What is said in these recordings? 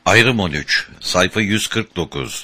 Ayrım 13, sayfa 149.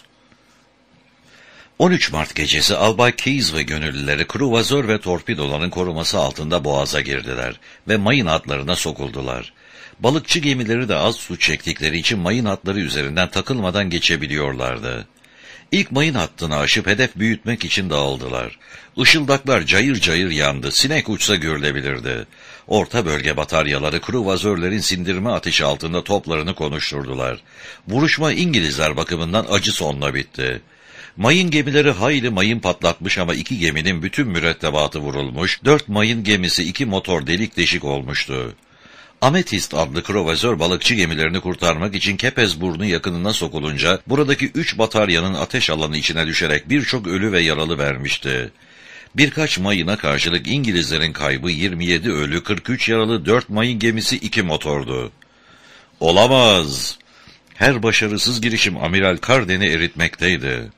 13 Mart gecesi Albay Keyes ve gönüllüleri kruvazör ve torpidoların koruması altında boğaza girdiler ve mayın hatlarına sokuldular. Balıkçı gemileri de az su çektikleri için mayın hatları üzerinden takılmadan geçebiliyorlardı. İlk mayın hattını aşıp hedef büyütmek için dağıldılar. Işıldaklar cayır cayır yandı, sinek uçsa görülebilirdi. Orta bölge bataryaları kruvazörlerin sindirme ateşi altında toplarını konuşturdular. Vuruşma İngilizler bakımından acı sonla bitti. Mayın gemileri hayli mayın patlatmış ama 2 geminin bütün mürettebatı vurulmuş, 4 mayın gemisi 2 motor delik deşik olmuştu. Ametist adlı kruvazör balıkçı gemilerini kurtarmak için Kepezburnu yakınına sokulunca buradaki 3 bataryanın ateş alanı içine düşerek birçok ölü ve yaralı vermişti. Birkaç mayına karşılık İngilizlerin kaybı 27 ölü, 43 yaralı, 4 mayın gemisi 2 motordu. Olamaz! Her başarısız girişim Amiral Carden'i eritmekteydi.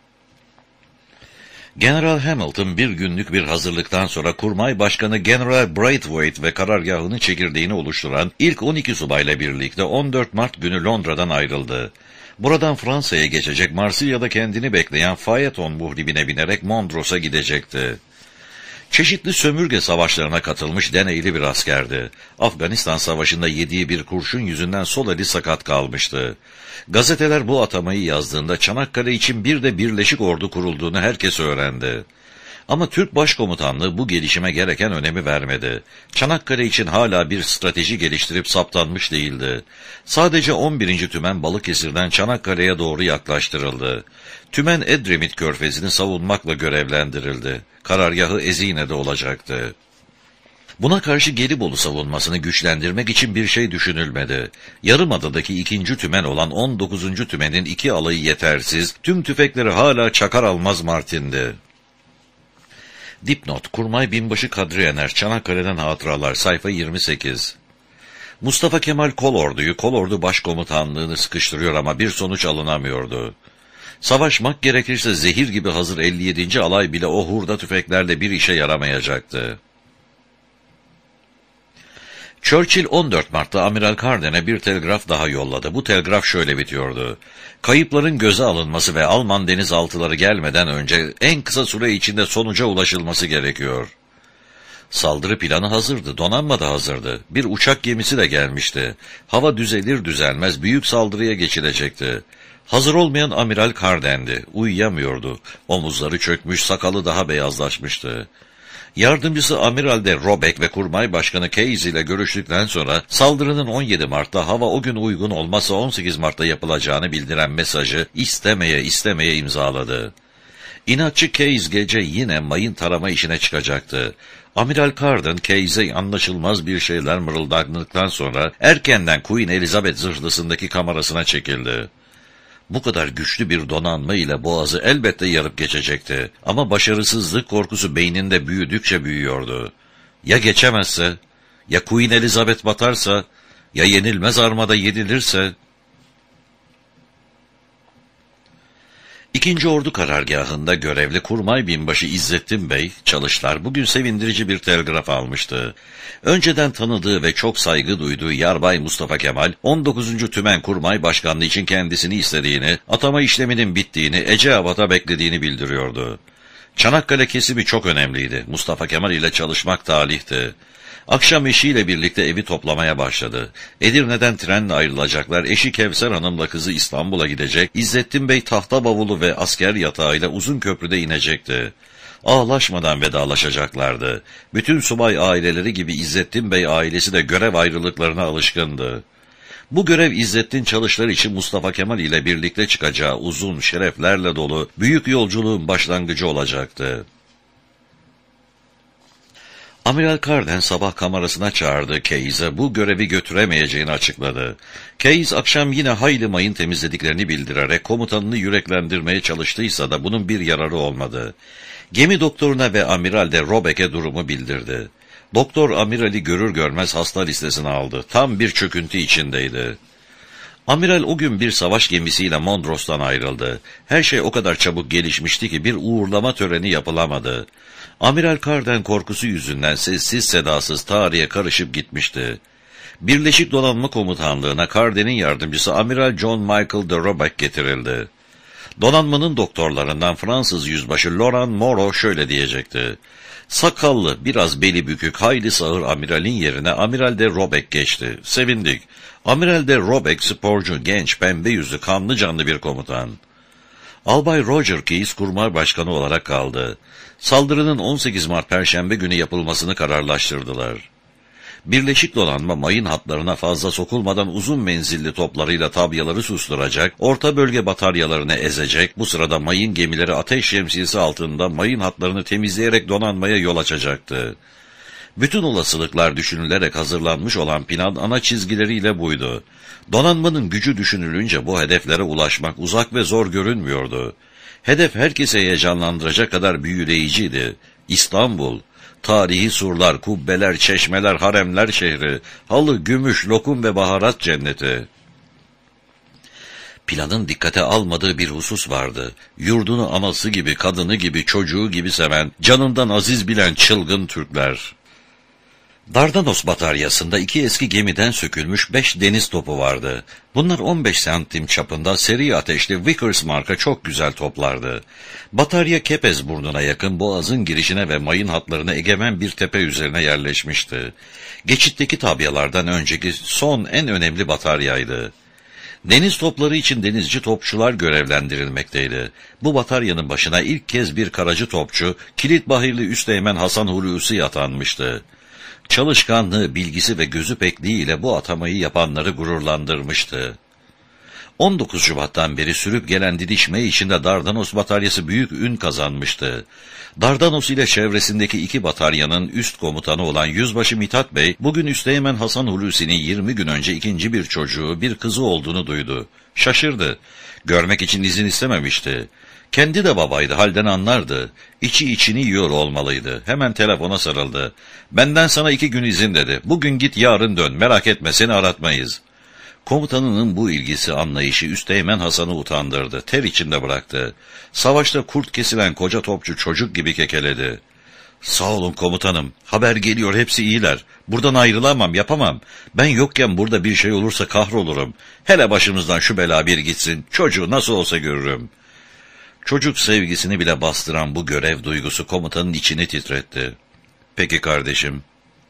General Hamilton bir günlük bir hazırlıktan sonra Kurmay Başkanı General Braithwaite ve karargahının çekirdeğini oluşturan ilk 12 subayla birlikte 14 Mart günü Londra'dan ayrıldı. Buradan Fransa'ya geçecek, Marsilya'da kendini bekleyen Phaeton muhribine binerek Mondros'a gidecekti. Çeşitli sömürge savaşlarına katılmış deneyli bir askerdi. Afganistan Savaşı'nda yediği bir kurşun yüzünden sol eli sakat kalmıştı. Gazeteler bu atamayı yazdığında Çanakkale için bir de Birleşik Ordu kurulduğunu herkes öğrendi. Ama Türk Başkomutanlığı bu gelişime gereken önemi vermedi. Çanakkale için hala bir strateji geliştirip saptanmış değildi. Sadece 11. Tümen Balıkesir'den Çanakkale'ye doğru yaklaştırıldı. Tümen Edremit Körfezi'ni savunmakla görevlendirildi. Karargahı Ezine'de olacaktı. Buna karşı Gelibolu savunmasını güçlendirmek için bir şey düşünülmedi. Yarımada'daki 2. tümen olan 19. tümenin 2 alayı yetersiz, tüm tüfekleri hala çakar almaz Martin'di. Dipnot: Kurmay Binbaşı Kadri Yener, Çanakkale'den Hatıralar, sayfa 28. Mustafa Kemal Kolordu'yu, Kolordu Başkomutanlığını sıkıştırıyor ama bir sonuç alınamıyordu. Savaşmak gerekirse zehir gibi hazır 57. alay bile o hurda tüfeklerle bir işe yaramayacaktı. Churchill 14 Mart'ta Amiral Carden'e bir telgraf daha yolladı. Bu telgraf şöyle bitiyordu: kayıpların göze alınması ve Alman denizaltıları gelmeden önce en kısa süre içinde sonuca ulaşılması gerekiyor. Saldırı planı hazırdı, donanma da hazırdı. Bir uçak gemisi de gelmişti. Hava düzelir düzelmez büyük saldırıya geçilecekti. Hazır olmayan Amiral Carden'di. Uyuyamıyordu. Omuzları çökmüş, sakalı daha beyazlaşmıştı. Yardımcısı Amiral de Robeck ve Kurmay Başkanı Keyes ile görüştükten sonra saldırının 17 Mart'ta, hava o gün uygun olmazsa 18 Mart'ta yapılacağını bildiren mesajı istemeye imzaladı. İnatçı Keyes gece yine mayın tarama işine çıkacaktı. Amiral Carden, Keyes'e anlaşılmaz bir şeyler mırıldandıktan sonra erkenden Queen Elizabeth zırhlısındaki kamerasına çekildi. Bu kadar güçlü bir donanma ile boğazı elbette yarıp geçecekti. Ama başarısızlık korkusu beyninde büyüdükçe büyüyordu. Ya geçemezse, ya Queen Elizabeth batarsa, ya yenilmez armada yenilirse? 2. Ordu karargahında görevli Kurmay Binbaşı İzzettin Bey, Çalışlar, bugün sevindirici bir telgraf almıştı. Önceden tanıdığı ve çok saygı duyduğu Yarbay Mustafa Kemal, 19. Tümen Kurmay Başkanlığı için kendisini istediğini, atama işleminin bittiğini, Eceabat'a beklediğini bildiriyordu. Çanakkale kesimi çok önemliydi. Mustafa Kemal ile çalışmak talihti. Akşam eşiyle birlikte evi toplamaya başladı. Edirne'den trenle ayrılacaklar. Eşi Kevser Hanım'la kızı İstanbul'a gidecek. İzzettin Bey tahta bavulu ve asker yatağıyla Uzunköprü'de inecekti. Ağlaşmadan vedalaşacaklardı. Bütün subay aileleri gibi İzzettin Bey ailesi de görev ayrılıklarına alışkındı. Bu görev İzzettin Çalışlar için Mustafa Kemal ile birlikte çıkacağı uzun, şereflerle dolu büyük yolculuğun başlangıcı olacaktı. Amiral Carden sabah kamerasına çağırdığı Keyes'e bu görevi götüremeyeceğini açıkladı. Keyes akşam yine hayli mayın temizlediklerini bildirerek komutanını yüreklendirmeye çalıştıysa da bunun bir yararı olmadı. Gemi doktoruna ve Amiral de Robeck'e durumu bildirdi. Doktor amirali görür görmez hasta listesine aldı. Tam bir çöküntü içindeydi. Amiral o gün bir savaş gemisiyle Mondros'tan ayrıldı. Her şey o kadar çabuk gelişmişti ki bir uğurlama töreni yapılamadı. Amiral Carden korkusu yüzünden sessiz sedasız tarihe karışıp gitmişti. Birleşik Donanma Komutanlığı'na Carden'in yardımcısı Amiral John Michael de Robeck getirildi. Donanmanın doktorlarından Fransız yüzbaşı Laurent Moreau şöyle diyecekti: "Sakallı, biraz beli bükük, hayli sağır amiralin yerine Amiral de Robeck geçti. Sevindik. Amiral de Robeck sporcu, genç, pembe yüzlü, kanlı canlı bir komutan." Albay Roger Keyes kurmay başkanı olarak kaldı. Saldırının 18 Mart Perşembe günü yapılmasını kararlaştırdılar. Birleşik Donanma mayın hatlarına fazla sokulmadan uzun menzilli toplarıyla tabyaları susturacak, orta bölge bataryalarını ezecek, bu sırada mayın gemileri ateş şemsiyesi altında mayın hatlarını temizleyerek donanmaya yol açacaktı. Bütün olasılıklar düşünülerek hazırlanmış olan plan ana çizgileriyle buydu. Donanmanın gücü düşünülünce bu hedeflere ulaşmak uzak ve zor görünmüyordu. Hedef herkese heyecanlandıracak kadar büyüleyiciydi. İstanbul. Tarihi surlar, kubbeler, çeşmeler, haremler şehri, halı, gümüş, lokum ve baharat cenneti. Planın dikkate almadığı bir husus vardı. Yurdunu anası gibi, kadını gibi, çocuğu gibi seven, canından aziz bilen çılgın Türkler. Dardanos bataryasında 2 eski gemiden sökülmüş 5 deniz topu vardı. Bunlar 15 santim çapında seri ateşli Vickers marka çok güzel toplardı. Batarya Kepez burnuna yakın boğazın girişine ve mayın hatlarına egemen bir tepe üzerine yerleşmişti. Geçitteki tabyalardan önceki son en önemli bataryaydı. Deniz topları için denizci topçular görevlendirilmekteydi. Bu bataryanın başına ilk kez bir karacı topçu, Kilitbahirli Üsteğmen Hasan Hulusi atanmıştı. Çalışkanlığı, bilgisi ve gözü pekliğiyle bu atamayı yapanları gururlandırmıştı. 19 Şubat'tan beri sürüp gelen didişme içinde Dardanos bataryası büyük ün kazanmıştı. Dardanos ile çevresindeki 2 bataryanın üst komutanı olan Yüzbaşı Mithat Bey, bugün Üsteğmen Hasan Hulusi'nin 20 gün önce ikinci bir çocuğu, bir kızı olduğunu duydu. Şaşırdı. Görmek için izin istememişti. Kendi de babaydı, halden anlardı. İçi içini yiyor olmalıydı. Hemen telefona sarıldı. "Benden sana 2 gün izin" dedi. "Bugün git, yarın dön. Merak etme, seni aratmayız." Komutanının bu ilgisi, anlayışı Üsteğmen Hasan'ı utandırdı. Ter içinde bıraktı. Savaşta kurt kesilen koca topçu çocuk gibi kekeledi. "Sağ olun komutanım. Haber geliyor, hepsi iyiler. Buradan ayrılamam, yapamam. Ben yokken burada bir şey olursa kahrolurum. Hele başımızdan şu bela bir gitsin. Çocuğu nasıl olsa görürüm." Çocuk sevgisini bile bastıran bu görev duygusu komutanın içini titretti. "Peki kardeşim."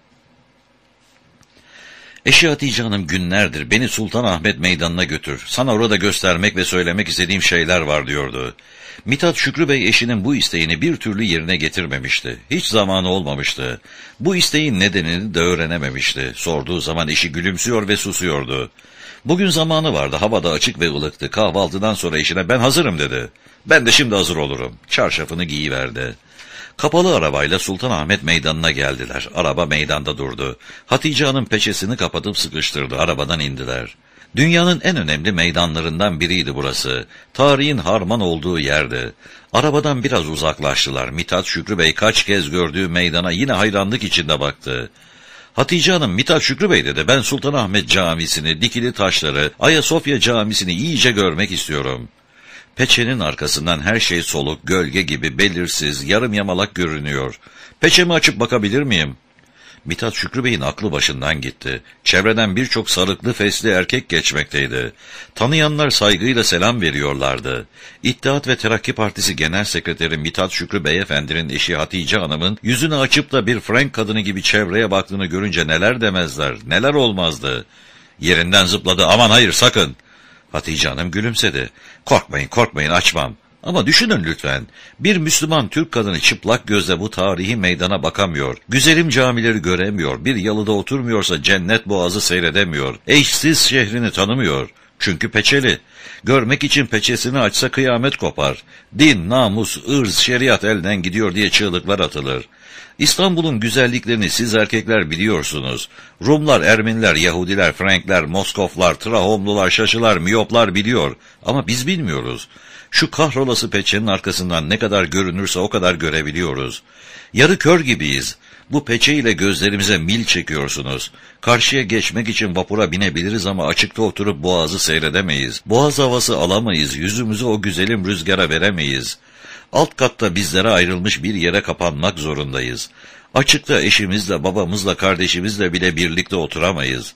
"Eşi Hatice Hanım günlerdir beni Sultanahmet Meydanı'na götür. Sana orada göstermek ve söylemek istediğim şeyler var" diyordu. Mithat Şükrü Bey eşinin bu isteğini bir türlü yerine getirmemişti. Hiç zamanı olmamıştı. Bu isteğin nedenini de öğrenememişti. Sorduğu zaman eşi gülümsüyor ve susuyordu. Bugün zamanı vardı, havada açık ve ılıktı. Kahvaltıdan sonra eşine "Ben hazırım" dedi. "Ben de şimdi hazır olurum." Çarşafını giyiverdi. Kapalı arabayla Sultanahmet Meydanı'na geldiler. Araba meydanda durdu. Hatice Hanım peçesini kapatıp sıkıştırdı. Arabadan indiler. Dünyanın en önemli meydanlarından biriydi burası. Tarihin harman olduğu yerdi. Arabadan biraz uzaklaştılar. Mithat Şükrü Bey kaç kez gördüğü meydana yine hayranlık içinde baktı. Hatice Hanım, "Mithat Şükrü Bey" dedi, "Ben Sultanahmet Camisi'ni, dikili taşları, Ayasofya Camisi'ni iyice görmek istiyorum." Peçenin arkasından her şey soluk, gölge gibi belirsiz, yarım yamalak görünüyor. "Peçemi açıp bakabilir miyim?" Mithat Şükrü Bey'in aklı başından gitti. Çevreden birçok sarıklı fesli erkek geçmekteydi. Tanıyanlar saygıyla selam veriyorlardı. İttihat ve Terakki Partisi Genel Sekreteri Mithat Şükrü Beyefendi'nin eşi Hatice Hanım'ın yüzünü açıp da bir Frank kadını gibi çevreye baktığını görünce neler demezler, neler olmazdı. Yerinden zıpladı. "Aman hayır, sakın." Hatice Hanım gülümsedi. "Korkmayın, korkmayın, açmam. Ama düşünün lütfen. Bir Müslüman Türk kadını çıplak gözle bu tarihi meydana bakamıyor. Güzelim camileri göremiyor. Bir yalıda oturmuyorsa cennet boğazı seyredemiyor. Eşsiz şehrini tanımıyor. Çünkü peçeli. Görmek için peçesini açsa kıyamet kopar. Din, namus, ırz, şeriat elden gidiyor diye çığlıklar atılır. İstanbul'un güzelliklerini siz erkekler biliyorsunuz. Rumlar, Ermeniler, Yahudiler, Frankler, Moskoflar, Trahomlular, Şaşılar, Miyoplar biliyor. Ama biz bilmiyoruz. Şu kahrolası peçenin arkasından ne kadar görünürse o kadar görebiliyoruz. Yarı kör gibiyiz. Bu peçeyle gözlerimize mil çekiyorsunuz. Karşıya geçmek için vapura binebiliriz ama açıkta oturup boğazı seyredemeyiz. Boğaz havası alamayız, yüzümüzü o güzelim rüzgara veremeyiz. Alt katta bizlere ayrılmış bir yere kapanmak zorundayız. Açıkta eşimizle, babamızla, kardeşimizle bile birlikte oturamayız.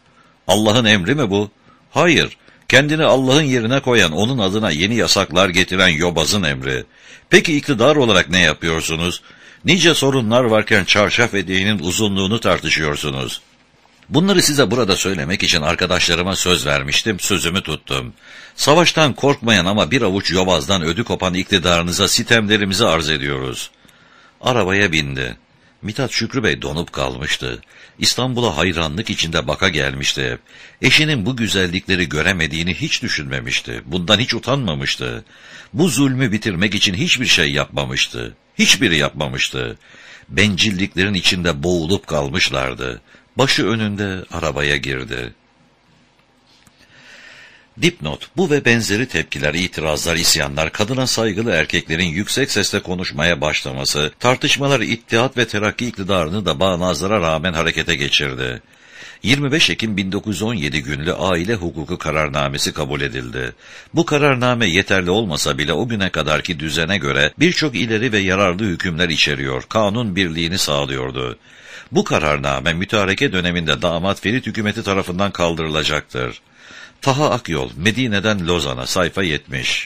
Allah'ın emri mi bu? Hayır, kendini Allah'ın yerine koyan, onun adına yeni yasaklar getiren yobazın emri. Peki iktidar olarak ne yapıyorsunuz? Nice sorunlar varken çarşaf eteğinin uzunluğunu tartışıyorsunuz. Bunları size burada söylemek için arkadaşlarıma söz vermiştim, sözümü tuttum. Savaştan korkmayan ama bir avuç yobazdan ödü kopan iktidarınıza sitemlerimizi arz ediyoruz. Arabaya bindi. Mithat Şükrü Bey donup kalmıştı. İstanbul'a hayranlık içinde baka gelmişti. Eşinin bu güzellikleri göremediğini hiç düşünmemişti. Bundan hiç utanmamıştı. Bu zulmü bitirmek için hiçbir şey yapmamıştı. Hiçbiri yapmamıştı. Bencilliklerin içinde boğulup kalmışlardı. Başı önünde arabaya girdi. Dipnot: bu ve benzeri tepkiler, itirazlar, isyanlar, kadına saygılı erkeklerin yüksek sesle konuşmaya başlaması, tartışmalar İttihat ve Terakki iktidarını da bağnazlara rağmen harekete geçirdi. 25 Ekim 1917 günlü aile hukuku kararnamesi kabul edildi. Bu kararname yeterli olmasa bile o güne kadarki düzene göre birçok ileri ve yararlı hükümler içeriyor, kanun birliğini sağlıyordu. Bu kararname mütareke döneminde damat Ferit hükümeti tarafından kaldırılacaktır. Taha Akyol, Medine'den Lozan'a, sayfa 70.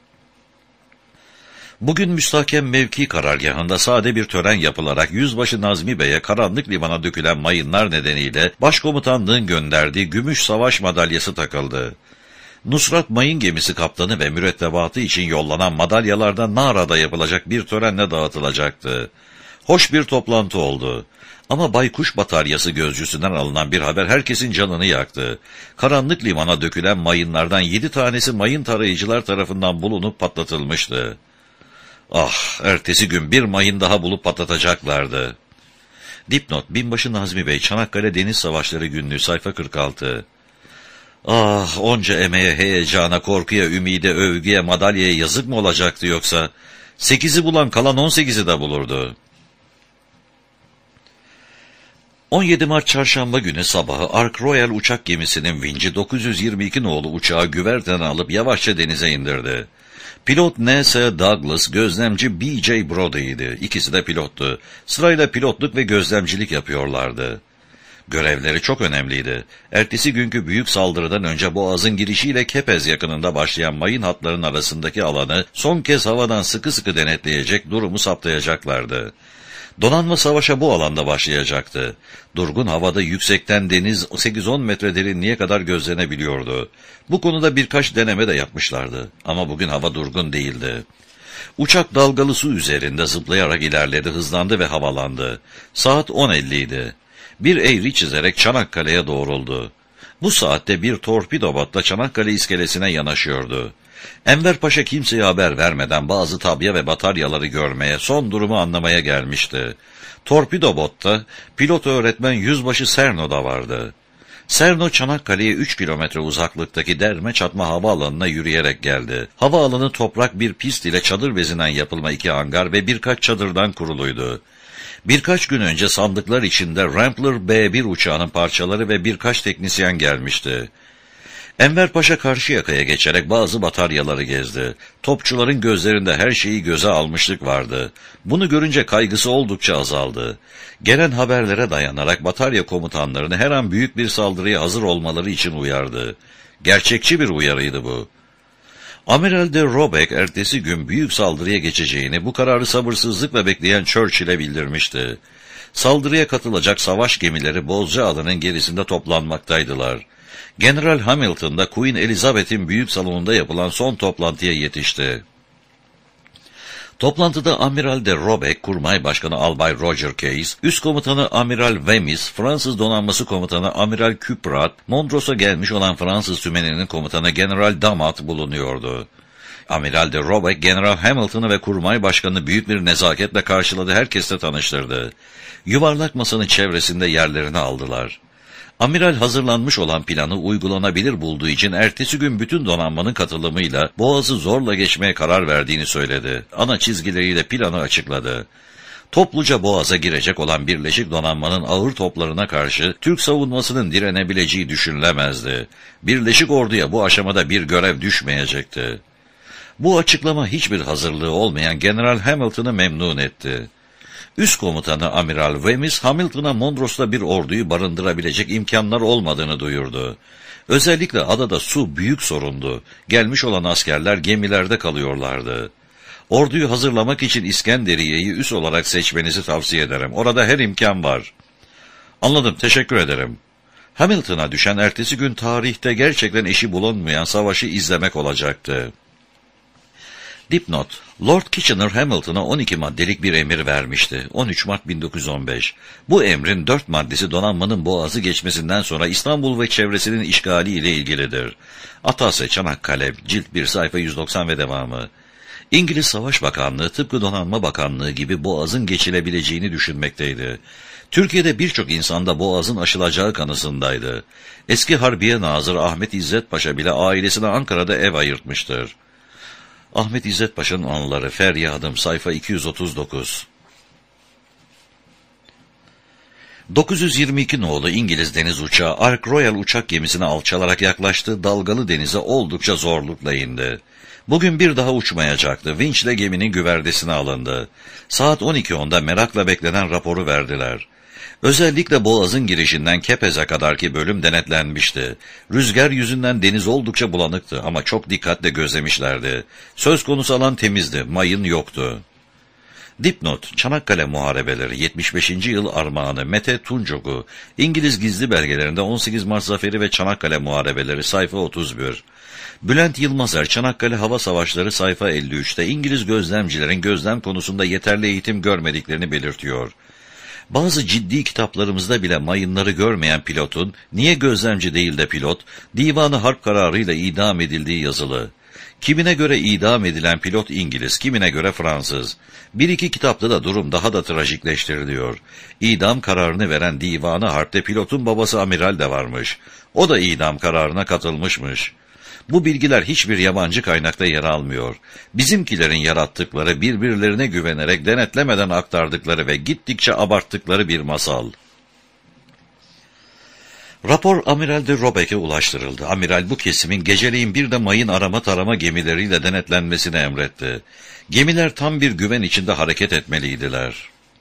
Bugün müstahkem mevki karargahında sade bir tören yapılarak Yüzbaşı Nazmi Bey'e karanlık limana dökülen mayınlar nedeniyle başkomutanlığın gönderdiği gümüş savaş madalyası takıldı. Nusrat Mayın Gemisi kaptanı ve mürettebatı için yollanan madalyalardan Nara'da yapılacak bir törenle dağıtılacaktı. Hoş bir toplantı oldu. Ama Baykuş Bataryası gözcüsünden alınan bir haber herkesin canını yaktı. Karanlık limana dökülen mayınlardan 7 tanesi mayın tarayıcılar tarafından bulunup patlatılmıştı. Ah, ertesi gün bir mayın daha bulup patlatacaklardı. Dipnot: Binbaşı Nazmi Bey, Çanakkale Deniz Savaşları Günlüğü, sayfa 46. Ah, onca emeğe, heyecana, korkuya, ümide, övgüye, madalyaya yazık mı olacaktı yoksa? 8'i bulan kalan 18'i de bulurdu. 17 Mart Çarşamba günü sabahı Ark Royal uçak gemisinin vinci 922 nolu uçağı güverteden alıp yavaşça denize indirdi. Pilot N.S. Douglas, gözlemci B.J. Brody'ydi. İkisi de pilottu. Sırayla pilotluk ve gözlemcilik yapıyorlardı. Görevleri çok önemliydi. Ertesi günkü büyük saldırıdan önce Boğaz'ın girişiyle Kepez yakınında başlayan mayın hatlarının arasındaki alanı son kez havadan sıkı sıkı denetleyecek, durumu saptayacaklardı. Donanma savaşa bu alanda başlayacaktı. Durgun havada yüksekten deniz 8-10 metre derinliğe kadar gözlenebiliyordu. Bu konuda birkaç deneme de yapmışlardı. Ama bugün hava durgun değildi. Uçak dalgalı su üzerinde zıplayarak ilerledi, hızlandı ve havalandı. Saat 10.50 idi. Bir eğri çizerek Çanakkale'ye doğruldu. Bu saatte bir torpido botla Çanakkale iskelesine yanaşıyordu. Enver Paşa kimseye haber vermeden bazı tabya ve bataryaları görmeye, son durumu anlamaya gelmişti. Torpido botta pilot öğretmen Yüzbaşı Serno da vardı. Serno, Çanakkale'ye 3 kilometre uzaklıktaki derme çatma havaalanına yürüyerek geldi. Havaalanı toprak bir pist ile çadır bezinden yapılma 2 hangar ve birkaç çadırdan kuruluydu. Birkaç gün önce sandıklar içinde Rambler B-1 uçağının parçaları ve birkaç teknisyen gelmişti. Enver Paşa Karşıyaka'ya geçerek bazı bataryaları gezdi. Topçuların gözlerinde her şeyi göze almışlık vardı. Bunu görünce kaygısı oldukça azaldı. Gelen haberlere dayanarak batarya komutanlarını her an büyük bir saldırıya hazır olmaları için uyardı. Gerçekçi bir uyarıydı bu. Amiral de Robeck ertesi gün büyük saldırıya geçeceğini, bu kararı sabırsızlıkla bekleyen Churchill'e bildirmişti. Saldırıya katılacak savaş gemileri Bozcaada'nın gerisinde toplanmaktaydılar. General Hamilton da Queen Elizabeth'in büyük salonunda yapılan son toplantıya yetişti. Toplantıda Amiral de Robeck, Kurmay Başkanı Albay Roger Case, Üst Komutanı Amiral Wemyss, Fransız Donanması Komutanı Amiral Kuprat, Mondros'a gelmiş olan Fransız tümeninin komutanı General Damat bulunuyordu. Amiral de Robeck, General Hamilton'ı ve Kurmay Başkanı büyük bir nezaketle karşıladı, herkesle tanıştırdı. Yuvarlak masanın çevresinde yerlerini aldılar. Amiral hazırlanmış olan planı uygulanabilir bulduğu için ertesi gün bütün donanmanın katılımıyla Boğaz'ı zorla geçmeye karar verdiğini söyledi. Ana çizgileriyle planı açıkladı. Topluca Boğaz'a girecek olan Birleşik Donanmanın ağır toplarına karşı Türk savunmasının direnebileceği düşünülemezdi. Birleşik Ordu'ya bu aşamada bir görev düşmeyecekti. Bu açıklama hiçbir hazırlığı olmayan General Hamilton'ı memnun etti. Üst komutanı Amiral Wemyss, Hamilton'a Mondros'ta bir orduyu barındırabilecek imkanlar olmadığını duyurdu. Özellikle adada su büyük sorundu. Gelmiş olan askerler gemilerde kalıyorlardı. Orduyu hazırlamak için İskenderiye'yi üs olarak seçmenizi tavsiye ederim. Orada her imkan var. Anladım, teşekkür ederim. Hamilton'a düşen ertesi gün tarihte gerçekten eşi bulunmayan savaşı izlemek olacaktı. Dipnot: Lord Kitchener Hamilton'a 12 maddelik bir emir vermişti. 13 Mart 1915. Bu emrin 4 maddesi donanmanın boğazı geçmesinden sonra İstanbul ve çevresinin işgali ile ilgilidir. Atase, Çanakkale, cilt 1, sayfa 190 ve devamı. İngiliz Savaş Bakanlığı tıpkı Donanma Bakanlığı gibi boğazın geçilebileceğini düşünmekteydi. Türkiye'de birçok insanda boğazın aşılacağı kanısındaydı. Eski Harbiye Nazırı Ahmet İzzet Paşa bile ailesine Ankara'da ev ayırtmıştır. Ahmet İzzet Paşa'nın anıları, Feryadım, sayfa 239. 922 nolu İngiliz deniz uçağı Ark Royal uçak gemisine alçalarak yaklaştı, dalgalı denize oldukça zorlukla indi. Bugün bir daha uçmayacaktı. Vinçle geminin güvertesine alındı. Saat 12.10'da merakla beklenen raporu verdiler. Özellikle boğazın girişinden Kepez'e kadarki bölüm denetlenmişti. Rüzgar yüzünden deniz oldukça bulanıktı ama çok dikkatle gözlemişlerdi. Söz konusu alan temizdi, mayın yoktu. Dipnot: Çanakkale Muharebeleri 75. yıl armağanı Mete Tuncog'u, İngiliz gizli belgelerinde 18 Mart Zaferi ve Çanakkale Muharebeleri, sayfa 31. Bülent Yılmazer, Çanakkale Hava Savaşları, sayfa 53'te İngiliz gözlemcilerin gözlem konusunda yeterli eğitim görmediklerini belirtiyor. Bazı ciddi kitaplarımızda bile mayınları görmeyen pilotun, niye gözlemci değil de pilot, divanı harp kararıyla idam edildiği yazılı. Kimine göre idam edilen pilot İngiliz, kimine göre Fransız. Bir iki kitapta da durum daha da trajikleştiriliyor. İdam kararını veren divanı harpte pilotun babası amiral de varmış. O da idam kararına katılmışmış. Bu bilgiler hiçbir yabancı kaynakta yer almıyor. Bizimkilerin yarattıkları, birbirlerine güvenerek denetlemeden aktardıkları ve gittikçe abarttıkları bir masal. Rapor Amiral de Robeck'e ulaştırıldı. Amiral bu kesimin geceleyin bir de mayın arama tarama gemileriyle denetlenmesini emretti. Gemiler tam bir güven içinde hareket etmeliydiler.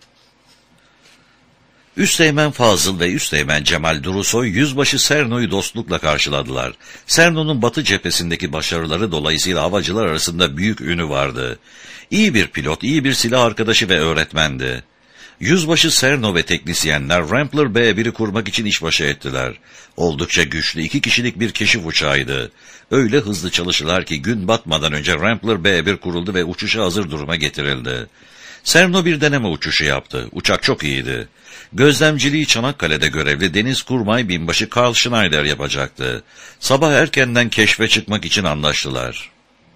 Üsteğmen Fazıl ve Üsteğmen Cemal Durusoy, Yüzbaşı Serno'yu dostlukla karşıladılar. Serno'nun batı cephesindeki başarıları dolayısıyla havacılar arasında büyük ünü vardı. İyi bir pilot, iyi bir silah arkadaşı ve öğretmendi. Yüzbaşı Serno ve teknisyenler Rambler B1'i kurmak için işbaşı ettiler. Oldukça güçlü 2 kişilik bir keşif uçağıydı. Öyle hızlı çalıştılar ki gün batmadan önce Rambler B1 kuruldu ve uçuşa hazır duruma getirildi. Serno bir deneme uçuşu yaptı. Uçak çok iyiydi. Gözlemciliği Çanakkale'de görevli Denizkurmay Binbaşı Karl Schneider yapacaktı. Sabah erkenden keşfe çıkmak için anlaştılar.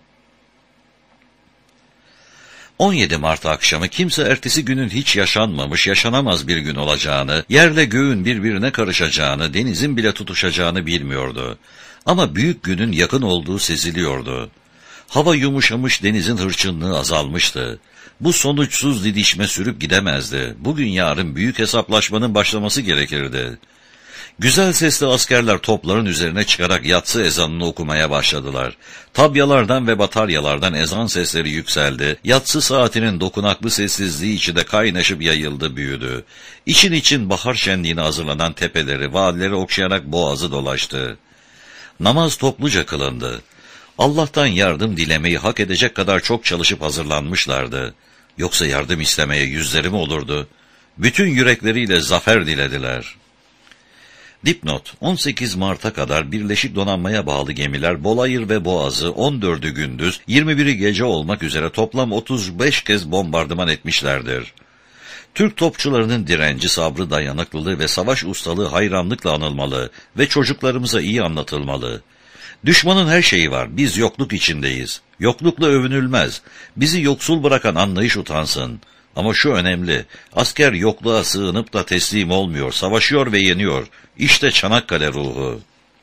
17 Mart akşamı kimse ertesi günün hiç yaşanmamış, yaşanamaz bir gün olacağını, yerle göğün birbirine karışacağını, denizin bile tutuşacağını bilmiyordu. Ama büyük günün yakın olduğu seziliyordu. Hava yumuşamış, denizin hırçınlığı azalmıştı. Bu sonuçsuz didişme sürüp gidemezdi. Bugün yarın büyük hesaplaşmanın başlaması gerekirdi. Güzel sesli askerler topların üzerine çıkarak yatsı ezanını okumaya başladılar. Tabyalardan ve bataryalardan ezan sesleri yükseldi. Yatsı saatinin dokunaklı sessizliği içinde kaynaşıp yayıldı, büyüdü. İçin için bahar şenliğine hazırlanan tepeleri, vadileri okşayarak boğazı dolaştı. Namaz topluca kılındı. Allah'tan yardım dilemeyi hak edecek kadar çok çalışıp hazırlanmışlardı. Yoksa yardım istemeye yüzleri mi olurdu? Bütün yürekleriyle zafer dilediler. Dipnot: 18 Mart'a kadar Birleşik Donanmaya bağlı gemiler Bolayır ve Boğaz'ı 14'ü gündüz, 21'i gece olmak üzere toplam 35 kez bombardıman etmişlerdir. Türk topçularının direnci, sabrı, dayanıklılığı ve savaş ustalığı hayranlıkla anılmalı ve çocuklarımıza iyi anlatılmalı. Düşmanın her şeyi var, biz yokluk içindeyiz. Yoklukla övünülmez, bizi yoksul bırakan anlayış utansın. Ama şu önemli, asker yokluğa sığınıp da teslim olmuyor, savaşıyor ve yeniyor. İşte Çanakkale ruhu.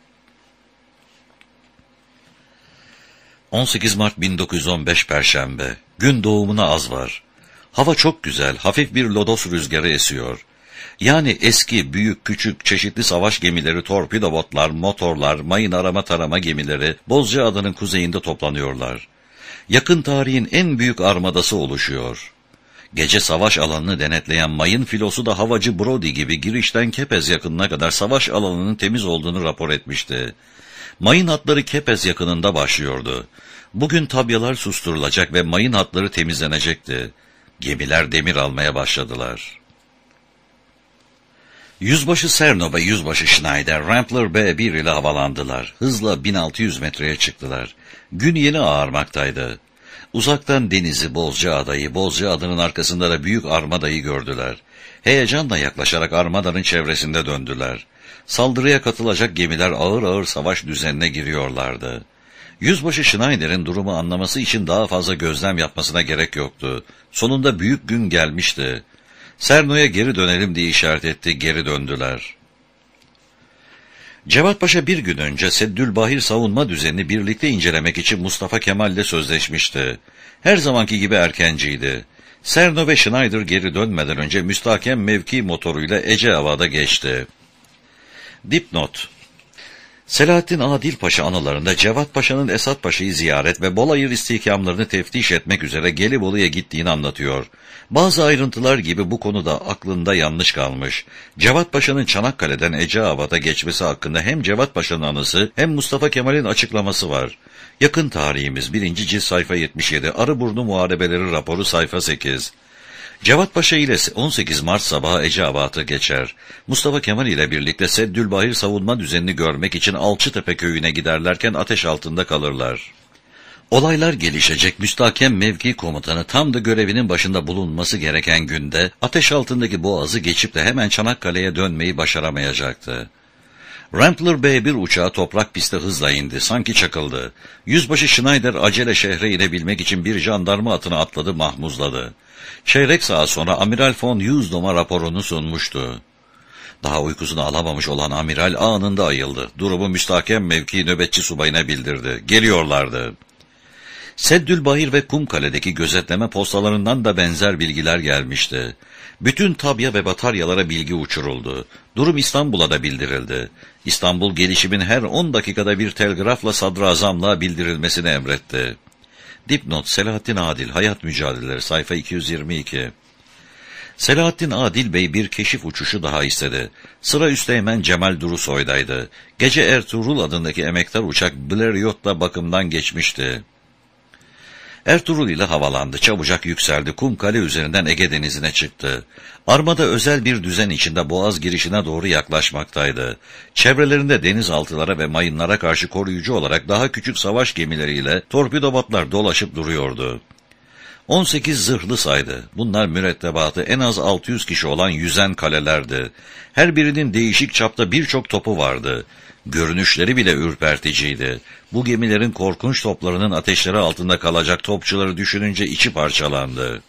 18 Mart 1915 Perşembe. Gün doğumuna az var. Hava çok güzel, hafif bir lodos rüzgarı esiyor. Yani eski, büyük, küçük, çeşitli savaş gemileri, torpido botlar, motorlar, mayın arama tarama gemileri Bozcaada'nın kuzeyinde toplanıyorlar. Yakın tarihin en büyük armadası oluşuyor. Gece savaş alanını denetleyen mayın filosu da havacı Brody gibi girişten Kepez yakınına kadar savaş alanının temiz olduğunu rapor etmişti. Mayın hatları Kepez yakınında başlıyordu. Bugün tabyalar susturulacak ve mayın hatları temizlenecekti. Gemiler demir almaya başladılar. Yüzbaşı Serno ve Yüzbaşı Schneider, Rambler B1 ile havalandılar. Hızla 1600 metreye çıktılar. Gün yeni ağarmaktaydı. Uzaktan denizi, Bozcaada'yı, Bozcaada'nın arkasında da Büyük Armada'yı gördüler. Heyecanla yaklaşarak Armada'nın çevresinde döndüler. Saldırıya katılacak gemiler ağır ağır savaş düzenine giriyorlardı. Yüzbaşı Schneider'in durumu anlaması için daha fazla gözlem yapmasına gerek yoktu. Sonunda büyük gün gelmişti. Serno'ya geri dönelim diye işaret etti, geri döndüler. Cevat Paşa bir gün önce Seddülbahir savunma düzenini birlikte incelemek için Mustafa Kemal ile sözleşmişti. Her zamanki gibi erkenciydi. Serno ve Schneider geri dönmeden önce müstahkem mevki motoruyla Eceava'da geçti. Dipnot: Selahattin Adil Paşa anılarında Cevat Paşa'nın Esat Paşa'yı ziyaret ve Bolayır istihkamlarını teftiş etmek üzere Gelibolu'ya gittiğini anlatıyor. Bazı ayrıntılar gibi bu konuda aklında yanlış kalmış. Cevat Paşa'nın Çanakkale'den Eceabat'a geçmesi hakkında hem Cevat Paşa'nın anısı hem Mustafa Kemal'in açıklaması var. Yakın tarihimiz 1. cilt sayfa 77, Arıburnu Muharebeleri raporu sayfa 8. Cevat Paşa ile 18 Mart sabahı Eceabat'ı geçer. Mustafa Kemal ile birlikte Seddülbahir savunma düzenini görmek için Alçıtepe köyüne giderlerken ateş altında kalırlar. Olaylar gelişecek, müstahkem mevki komutanı tam da görevinin başında bulunması gereken günde ateş altındaki boğazı geçip de hemen Çanakkale'ye dönmeyi başaramayacaktı. Rambler B1 uçağı toprak pistte hızla indi, sanki çakıldı. Yüzbaşı Schneider acele şehre inebilmek için bir jandarma atına atladı, mahmuzladı. Çeyrek saat sonra Amiral von Yüzdoma raporunu sunmuştu. Daha uykusunu alamamış olan amiral anında ayıldı. Durumu müstahkem mevki nöbetçi subayına bildirdi. Geliyorlardı. Seddülbahir ve Kumkale'deki gözetleme postalarından da benzer bilgiler gelmişti. Bütün tabya ve bataryalara bilgi uçuruldu. Durum İstanbul'a da bildirildi. İstanbul gelişimin her 10 dakikada bir telgrafla sadrazamlığa bildirilmesini emretti. Dipnot: Selahattin Adil, Hayat Mücadeleleri, sayfa 222. Selahattin Adil Bey bir keşif uçuşu daha istedi. Sıra Üsteğmen Cemal Durusoy'daydı. Gece Ertuğrul adındaki emektar uçak Blériot'la bakımdan geçmişti. Ertuğrul ile havalandı, çabucak yükseldi, Kumkale üzerinden Ege Denizi'ne çıktı. Armada özel bir düzen içinde Boğaz girişine doğru yaklaşmaktaydı. Çevrelerinde denizaltılara ve mayınlara karşı koruyucu olarak daha küçük savaş gemileriyle torpidobotlar dolaşıp duruyordu. 18 zırhlı saydı. Bunlar mürettebatı en az 600 kişi olan yüzen kalelerdi. Her birinin değişik çapta birçok topu vardı. Görünüşleri bile ürperticiydi. Bu gemilerin korkunç toplarının ateşleri altında kalacak topçuları düşününce içi parçalandı.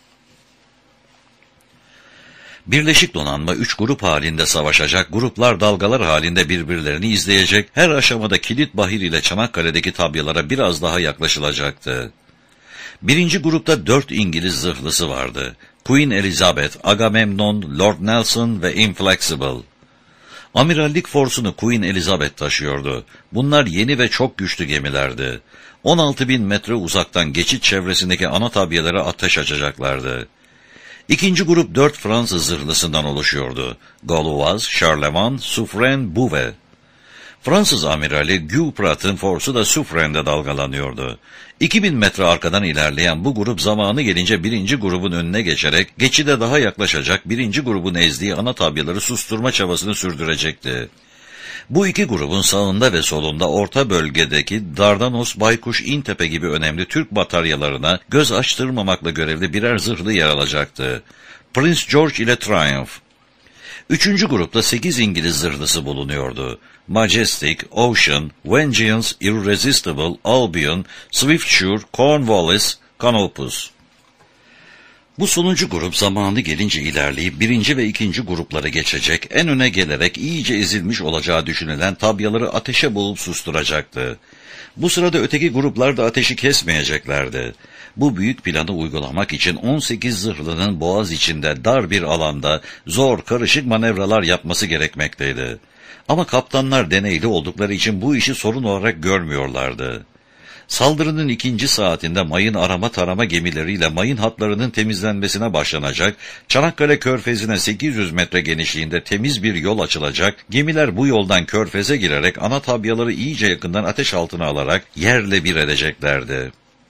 Birleşik donanma 3 grup halinde savaşacak, gruplar dalgalar halinde birbirlerini izleyecek, her aşamada Kilitbahir ile Çanakkale'deki tabyalara biraz daha yaklaşılacaktı. Birinci grupta 4 İngiliz zırhlısı vardı. Queen Elizabeth, Agamemnon, Lord Nelson ve Inflexible. Amirallik forsunu Queen Elizabeth taşıyordu. Bunlar yeni ve çok güçlü gemilerdi. 16.000 metre uzaktan geçit çevresindeki ana tabyalara ateş açacaklardı. İkinci grup 4 Fransız zırhlısından oluşuyordu. Gaulois, Charlemagne, Suffren, Bouvet. Fransız amirali Guy Prat'ın forsu da Suffren'de dalgalanıyordu. 2000 metre arkadan ilerleyen bu grup zamanı gelince birinci grubun önüne geçerek geçide daha yaklaşacak, birinci grubun ezdiği ana tabyaları susturma çabasını sürdürecekti. Bu iki grubun sağında ve solunda orta bölgedeki Dardanos, Baykuş, İntepe gibi önemli Türk bataryalarına göz açtırmamakla görevli birer zırhlı yer alacaktı. Prince George ile Triumph. Üçüncü grupta 8 İngiliz zırhlısı bulunuyordu. Majestic, Ocean, Vengeance, Irresistible, Albion, Swiftsure, Cornwallis, Canopus. Bu sonuncu grup zamanı gelince ilerleyip birinci ve ikinci gruplara geçecek, en öne gelerek iyice ezilmiş olacağı düşünülen tabyaları ateşe boğup susturacaktı. Bu sırada öteki gruplar da ateşi kesmeyeceklerdi. Bu büyük planı uygulamak için 18 zırhlının boğaz içinde dar bir alanda zor, karışık manevralar yapması gerekmekteydi. Ama kaptanlar deneyli oldukları için bu işi sorun olarak görmüyorlardı. Saldırının ikinci saatinde mayın arama tarama gemileriyle mayın hatlarının temizlenmesine başlanacak, Çanakkale Körfezi'ne 800 metre genişliğinde temiz bir yol açılacak, gemiler bu yoldan Körfez'e girerek ana tabyaları iyice yakından ateş altına alarak yerle bir edeceklerdi.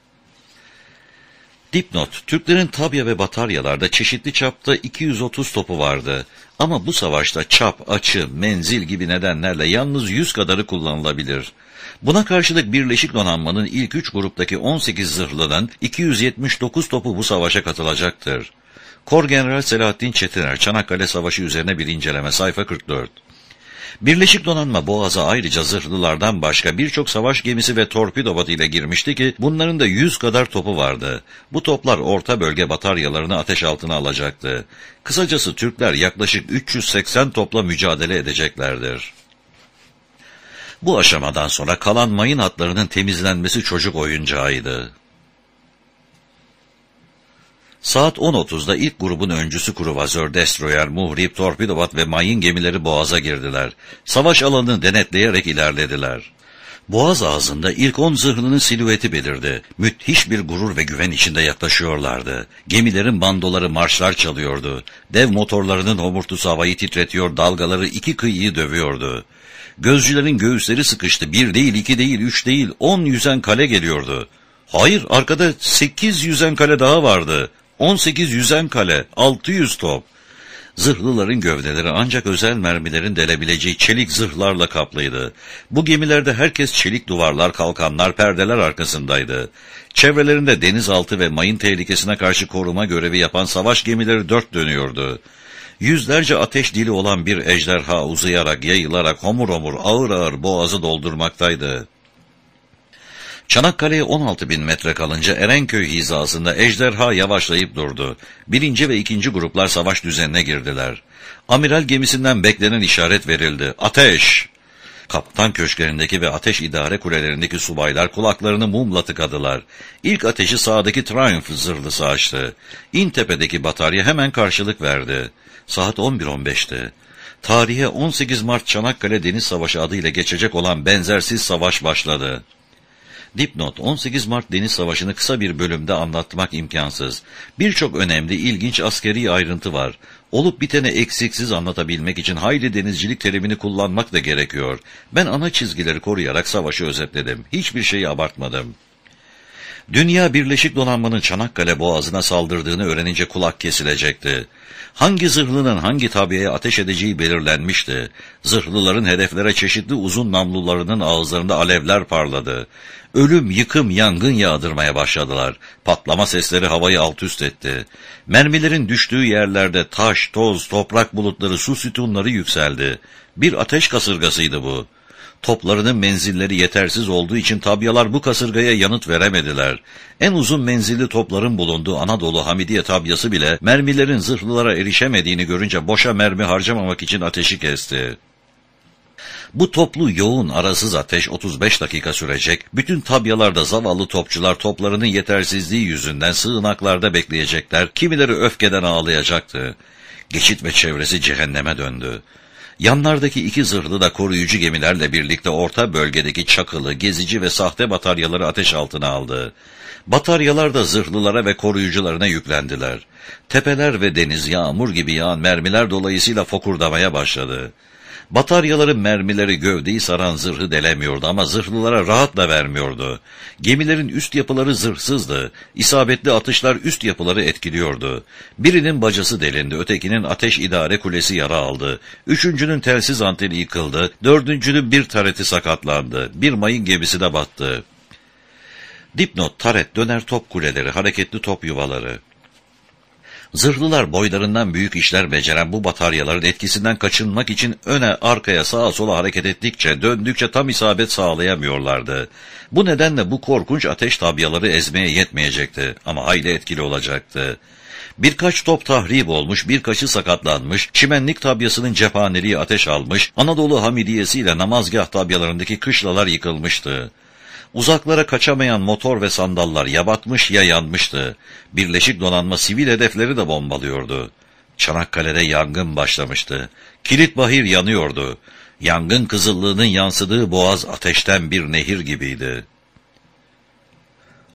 Dipnot, Türklerin tabya ve bataryalarda çeşitli çapta 230 topu vardı. Ama bu savaşta çap, açı, menzil gibi nedenlerle yalnız 100 kadarı kullanılabilir. Buna karşılık Birleşik Donanma'nın ilk 3 gruptaki 18 zırhlıdan 279 topu bu savaşa katılacaktır. Korgeneral Selahattin Çetiner, Çanakkale Savaşı üzerine bir inceleme, sayfa 44. Birleşik Donanma Boğaz'a ayrıca zırhlılardan başka birçok savaş gemisi ve torpido botuyla girmişti ki bunların da 100 kadar topu vardı. Bu toplar orta bölge bataryalarını ateş altına alacaktı. Kısacası Türkler yaklaşık 380 topla mücadele edeceklerdir. Bu aşamadan sonra kalan mayın hatlarının temizlenmesi çocuk oyuncağıydı. Saat 10.30'da ilk grubun öncüsü kruvazör, destroyer, muhrip, torpidobot ve mayın gemileri Boğaz'a girdiler. Savaş alanını denetleyerek ilerlediler. Boğaz ağzında ilk 10 zırhlının silüeti belirdi. Müthiş bir gurur ve güven içinde yaklaşıyorlardı. Gemilerin bandoları marşlar çalıyordu. Dev motorlarının homurtusu havayı titretiyor, dalgaları iki kıyıyı dövüyordu. Gözcülerin göğüsleri sıkıştı. 1 değil, 2 değil, 3 değil, 10 yüzen kale geliyordu. Hayır, arkada 8 yüzen kale daha vardı. 18 yüzen kale, 600 top. Zırhlıların gövdeleri ancak özel mermilerin delebileceği çelik zırhlarla kaplıydı. Bu gemilerde herkes çelik duvarlar, kalkanlar, perdeler arkasındaydı. Çevrelerinde denizaltı ve mayın tehlikesine karşı koruma görevi yapan savaş gemileri dört dönüyordu. Yüzlerce ateş dili olan bir ejderha uzayarak, yayılarak, homur homur, ağır ağır boğazı doldurmaktaydı. Çanakkale'ye 16.000 metre kalınca Erenköy hizasında ejderha yavaşlayıp durdu. 1. ve 2. gruplar savaş düzenine girdiler. Amiral gemisinden beklenen işaret verildi. Ateş! Kaptan köşklerindeki ve ateş idare kulelerindeki subaylar kulaklarını mumla tıkadılar. İlk ateşi sağdaki Triumph zırhlısı açtı. İntepe'deki batarya hemen karşılık verdi. Saat 11.15'ti. Tarihe 18 Mart Çanakkale Deniz Savaşı adıyla geçecek olan benzersiz savaş başladı. Dipnot, 18 Mart Deniz Savaşı'nı kısa bir bölümde anlatmak imkansız. Birçok önemli, ilginç askeri ayrıntı var. Olup biteni eksiksiz anlatabilmek için hayli denizcilik terimini kullanmak da gerekiyor. Ben ana çizgileri koruyarak savaşı özetledim. Hiçbir şeyi abartmadım. Dünya Birleşik Donanma'nın Çanakkale Boğazı'na saldırdığını öğrenince kulak kesilecekti. Hangi zırhlının hangi tabyaya ateş edeceği belirlenmişti. Zırhlıların hedeflere çeşitli uzun namlularının ağızlarında alevler parladı. Ölüm, yıkım, yangın yağdırmaya başladılar. Patlama sesleri havayı alt üst etti. Mermilerin düştüğü yerlerde taş, toz, toprak bulutları, su sütunları yükseldi. Bir ateş kasırgasıydı bu. Toplarının menzilleri yetersiz olduğu için tabyalar bu kasırgaya yanıt veremediler. En uzun menzilli topların bulunduğu Anadolu Hamidiye tabyası bile mermilerin zırhlılara erişemediğini görünce boşa mermi harcamamak için ateşi kesti. Bu toplu yoğun arasız ateş 35 dakika sürecek, bütün tabyalarda zavallı topçular toplarının yetersizliği yüzünden sığınaklarda bekleyecekler, kimileri öfkeden ağlayacaktı. Geçit ve çevresi cehenneme döndü. Yanlardaki iki zırhlı da koruyucu gemilerle birlikte orta bölgedeki çakılı, gezici ve sahte bataryaları ateş altına aldı. Bataryalar da zırhlılara ve koruyucularına yüklendiler. Tepeler ve deniz yağmur gibi yağan mermiler dolayısıyla fokurdamaya başladı. Bataryaların mermileri gövdeyi saran zırhı delemiyordu ama zırhlılara rahat da vermiyordu. Gemilerin üst yapıları zırhsızdı. İsabetli atışlar üst yapıları etkiliyordu. Birinin bacası delindi, ötekinin ateş idare kulesi yara aldı. Üçüncünün telsiz anteni yıkıldı, dördüncünün bir tareti sakatlandı. Bir mayın gemisi de battı. Dipnot, taret, döner top kuleleri, hareketli top yuvaları. Zırhlılar boylarından büyük işler beceren bu bataryaların etkisinden kaçınmak için öne, arkaya, sağa sola hareket ettikçe, döndükçe tam isabet sağlayamıyorlardı. Bu nedenle bu korkunç ateş tabyaları ezmeye yetmeyecekti ama hayli etkili olacaktı. Birkaç top tahrip olmuş, birkaçı sakatlanmış, çimenlik tabyasının cephaneliği ateş almış, Anadolu Hamidiyesi ile namazgah tabyalarındaki kışlalar yıkılmıştı. Uzaklara kaçamayan motor ve sandallar ya batmış ya yanmıştı. Birleşik Donanma sivil hedefleri de bombalıyordu. Çanakkale'de yangın başlamıştı. Kilitbahir yanıyordu. Yangın kızıllığının yansıdığı boğaz ateşten bir nehir gibiydi.